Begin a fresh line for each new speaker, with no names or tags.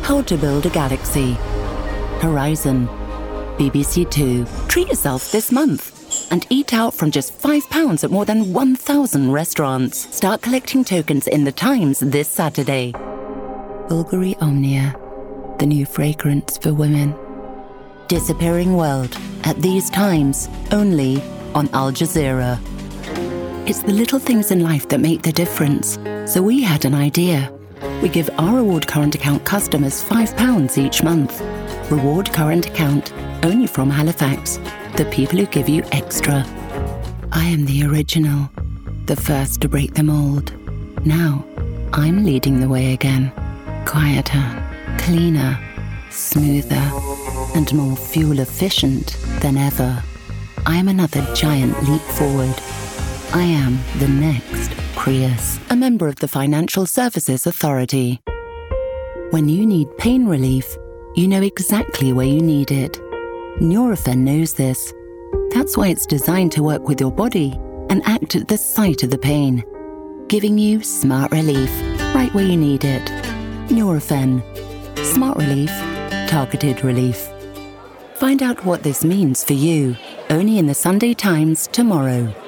How to Build a Galaxy, Horizon, BBC Two. Treat yourself this month and eat out from just £5 at more than 1,000 restaurants. Start collecting tokens in the Times this Saturday. Bulgari Omnia, the new fragrance for women. Disappearing World, at these times, only on Al Jazeera. It's the little things in life that make the difference. So we had an idea. We give our Reward Current Account customers £5 each month. Reward Current Account, only from Halifax. The people who give you extra. I am the original, the first to break the mold. Now, I'm leading the way again. Quieter, cleaner, smoother, and more fuel efficient than ever. I am another giant leap forward. I am the next Prius, a member of the Financial Services Authority. When you need pain relief, you know exactly where you need it. Nurofen knows this. That's why it's designed to work with your body and act at the site of the pain, giving you smart relief right where you need it. Nurofen. Smart relief. Targeted relief. Find out what this means for you, only in the Sunday Times tomorrow.